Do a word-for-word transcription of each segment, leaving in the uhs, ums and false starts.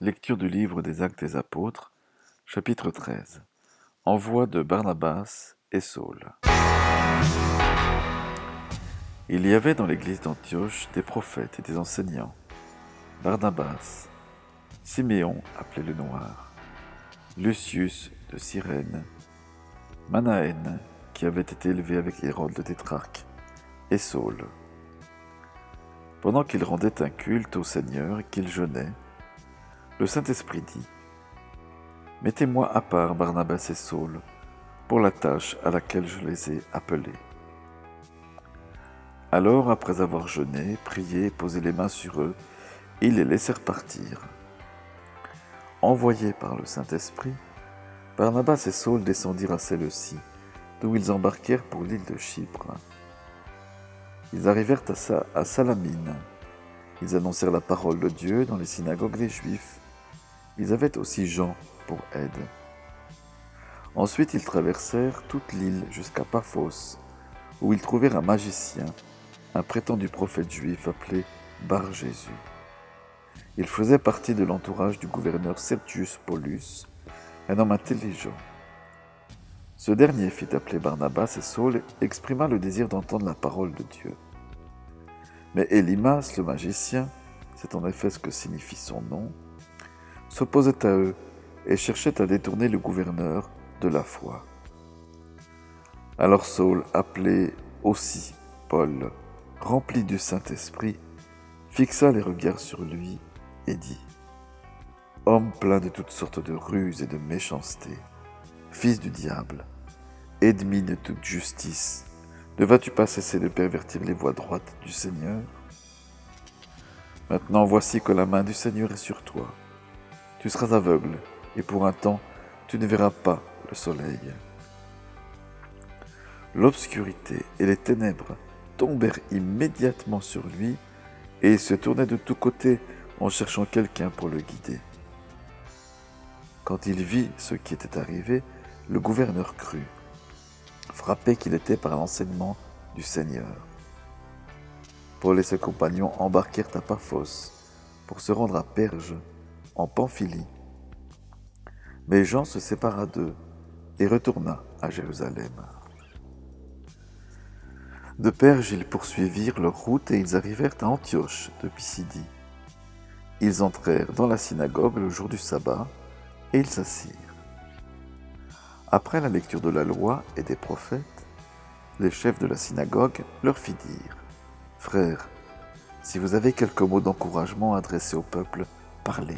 Lecture du livre des Actes des Apôtres, chapitre treize. Envoi de Barnabas et Saul. Il y avait dans l'église d'Antioche des prophètes et des enseignants. Barnabas, Siméon appelé le Noir, Lucius de Cyrène, Manaën qui avait été élevé avec Hérode le tétrarque, et Saul. Pendant qu'ils rendaient un culte au Seigneur et qu'ils jeûnaient, le Saint-Esprit dit : Mettez-moi à part Barnabas et Saul pour la tâche à laquelle je les ai appelés. Alors, après avoir jeûné, prié et posé les mains sur eux, ils les laissèrent partir. Envoyés par le Saint-Esprit, Barnabas et Saul descendirent à Séleucie, d'où ils embarquèrent pour l'île de Chypre. Ils arrivèrent à, Sa- à Salamine. Ils annoncèrent la parole de Dieu dans les synagogues des Juifs. Ils avaient aussi Jean pour aide. Ensuite, ils traversèrent toute l'île jusqu'à Paphos, où ils trouvèrent un magicien, un prétendu prophète juif appelé Bar-Jésus. Il faisait partie de l'entourage du gouverneur Sergius Paulus, un homme intelligent. Ce dernier fit appeler Barnabas et Saul et exprima le désir d'entendre la parole de Dieu. Mais Élymas, le magicien, c'est en effet ce que signifie son nom, s'opposait à eux et cherchait à détourner le gouverneur de la foi. Alors Saul, appelé aussi Paul, rempli du Saint-Esprit, fixa les regards sur lui et dit : Homme plein de toutes sortes de ruses et de méchanceté, fils du diable, ennemi de toute justice, ne vas-tu pas cesser de pervertir les voies droites du Seigneur ? Maintenant voici que la main du Seigneur est sur toi. Tu seras aveugle, et pour un temps, tu ne verras pas le soleil. L'obscurité et les ténèbres tombèrent immédiatement sur lui, et il se tournait de tous côtés en cherchant quelqu'un pour le guider. Quand il vit ce qui était arrivé, le gouverneur crut, frappé qu'il était par l'enseignement du Seigneur. Paul et ses compagnons embarquèrent à Paphos pour se rendre à Perge, en Pamphylie. Mais Jean se sépara d'eux et retourna à Jérusalem. De Perge, ils poursuivirent leur route et ils arrivèrent à Antioche de Pisidie. Ils entrèrent dans la synagogue le jour du sabbat et ils s'assirent. Après la lecture de la loi et des prophètes, les chefs de la synagogue leur fit dire : Frères, si vous avez quelques mots d'encouragement adressés au peuple, parlez.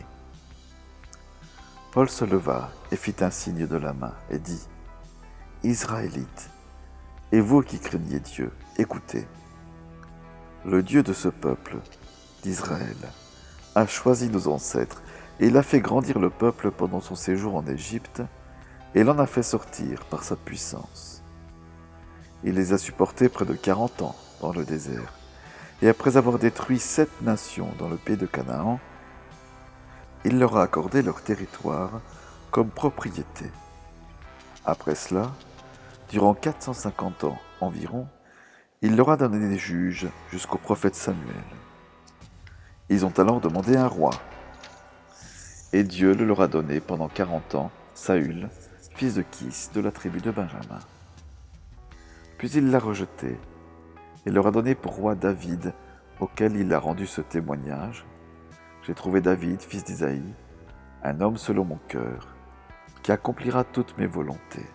Paul se leva et fit un signe de la main et dit : Israélites, et vous qui craignez Dieu, écoutez. Le Dieu de ce peuple, d'Israël, a choisi nos ancêtres et il a fait grandir le peuple pendant son séjour en Égypte et l'en a fait sortir par sa puissance. Il les a supportés près de quarante ans dans le désert et après avoir détruit sept nations dans le pays de Canaan, il leur a accordé leur territoire comme propriété. Après cela, durant quatre cent cinquante ans environ, il leur a donné des juges jusqu'au prophète Samuel. Ils ont alors demandé un roi. Et Dieu le leur a donné pendant quarante ans, Saül, fils de Kis, de la tribu de Benjamin. Puis il l'a rejeté et leur a donné pour roi David, auquel il a rendu ce témoignage : J'ai trouvé David, fils d'Isaïe, un homme selon mon cœur, qui accomplira toutes mes volontés.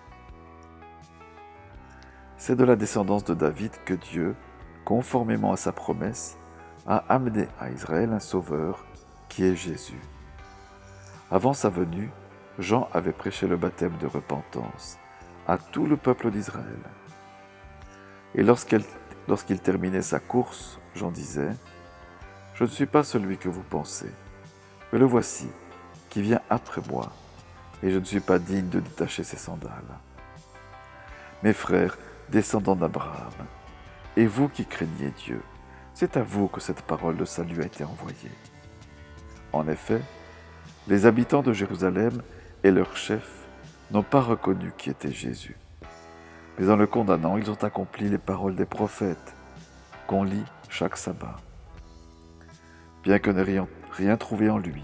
C'est de la descendance de David que Dieu, conformément à sa promesse, a amené à Israël un sauveur, qui est Jésus. Avant sa venue, Jean avait prêché le baptême de repentance à tout le peuple d'Israël. Et lorsqu'elle, lorsqu'il terminait sa course, Jean disait : Je ne suis pas celui que vous pensez, mais le voici, qui vient après moi, et je ne suis pas digne de détacher ses sandales. Mes frères, descendants d'Abraham, et vous qui craignez Dieu, c'est à vous que cette parole de salut a été envoyée. En effet, les habitants de Jérusalem et leurs chefs n'ont pas reconnu qui était Jésus. Mais en le condamnant, ils ont accompli les paroles des prophètes qu'on lit chaque sabbat. Bien que n'ayant rien trouvé en lui qui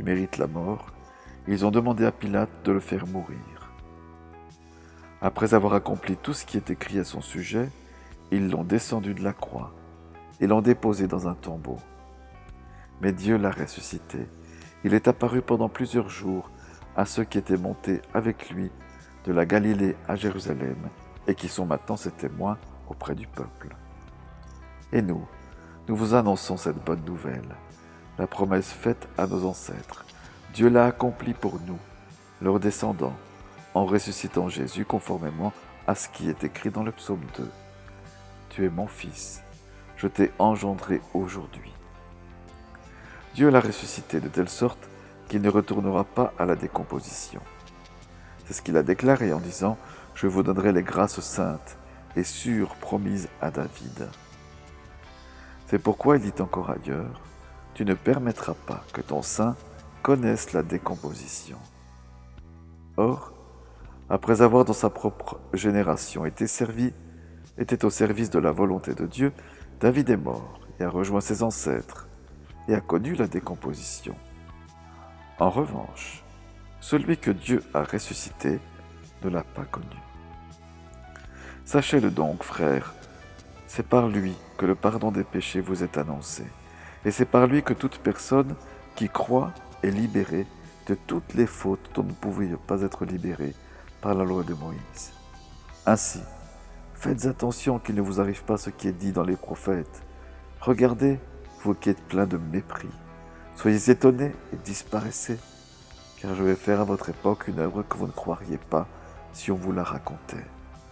qui mérite la mort, ils ont demandé à Pilate de le faire mourir. Après avoir accompli tout ce qui est écrit à son sujet, ils l'ont descendu de la croix et l'ont déposé dans un tombeau. Mais Dieu l'a ressuscité. Il est apparu pendant plusieurs jours à ceux qui étaient montés avec lui de la Galilée à Jérusalem et qui sont maintenant ses témoins auprès du peuple. Et nous, nous vous annonçons cette bonne nouvelle, la promesse faite à nos ancêtres. Dieu l'a accomplie pour nous, leurs descendants, en ressuscitant Jésus conformément à ce qui est écrit dans le psaume deux. Tu es mon fils, je t'ai engendré aujourd'hui. Dieu l'a ressuscité de telle sorte qu'il ne retournera pas à la décomposition. C'est ce qu'il a déclaré en disant « Je vous donnerai les grâces saintes et sûres promises à David ». C'est pourquoi il dit encore ailleurs « Tu ne permettras pas que ton sein connaisse la décomposition ». Or, après avoir dans sa propre génération été servi, était au service de la volonté de Dieu, David est mort et a rejoint ses ancêtres et a connu la décomposition. En revanche, celui que Dieu a ressuscité ne l'a pas connu. Sachez-le donc, frères, c'est par lui que le pardon des péchés vous est annoncé, et c'est par lui que toute personne qui croit est libérée de toutes les fautes dont ne pouviez pas être libérés par la loi de Moïse. Ainsi, faites attention qu'il ne vous arrive pas ce qui est dit dans les prophètes. Regardez, vous qui êtes pleins de mépris, soyez étonnés et disparaissez, car je vais faire à votre époque une œuvre que vous ne croiriez pas si on vous la racontait.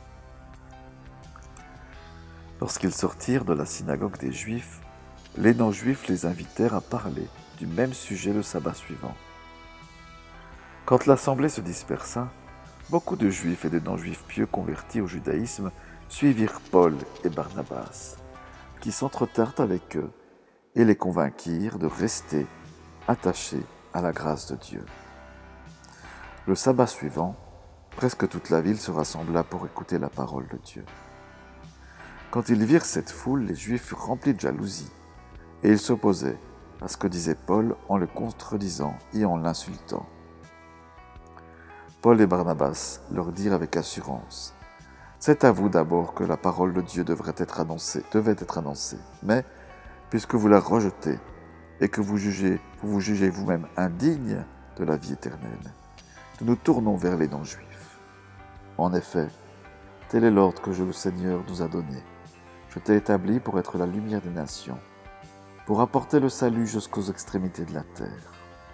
Lorsqu'ils sortirent de la synagogue des Juifs, les non-Juifs les invitèrent à parler du même sujet le sabbat suivant. Quand l'assemblée se dispersa, beaucoup de Juifs et de non-Juifs pieux convertis au judaïsme suivirent Paul et Barnabas, qui s'entretinrent avec eux et les convainquirent de rester attachés à la grâce de Dieu. Le sabbat suivant, presque toute la ville se rassembla pour écouter la parole de Dieu. Quand ils virent cette foule, les Juifs furent remplis de jalousie, et ils s'opposaient à ce que disait Paul en le contredisant et en l'insultant. Paul et Barnabas leur dirent avec assurance : « C'est à vous d'abord que la parole de Dieu devrait être annoncée, devait être annoncée, mais puisque vous la rejetez et que vous jugez, vous vous jugez vous-même indigne de la vie éternelle, nous nous tournons vers les non-juifs. En effet, tel est l'ordre que le Seigneur nous a donné. Je t'ai établi pour être la lumière des nations, pour apporter le salut jusqu'aux extrémités de la terre. »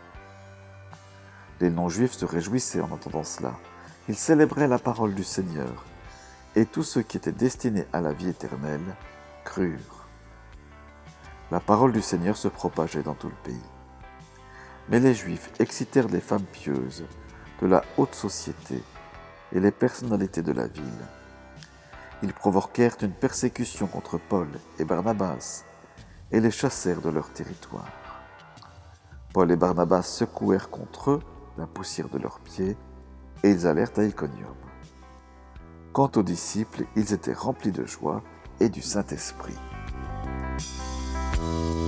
Les non-juifs se réjouissaient en entendant cela. Ils célébraient la parole du Seigneur, et tous ceux qui étaient destinés à la vie éternelle crurent. La parole du Seigneur se propageait dans tout le pays. Mais les Juifs excitèrent les femmes pieuses de la haute société et les personnalités de la ville. Ils provoquèrent une persécution contre Paul et Barnabas et les chassèrent de leur territoire. Paul et Barnabas secouèrent contre eux la poussière de leurs pieds et ils allèrent à Iconium. Quant aux disciples, ils étaient remplis de joie et du Saint-Esprit.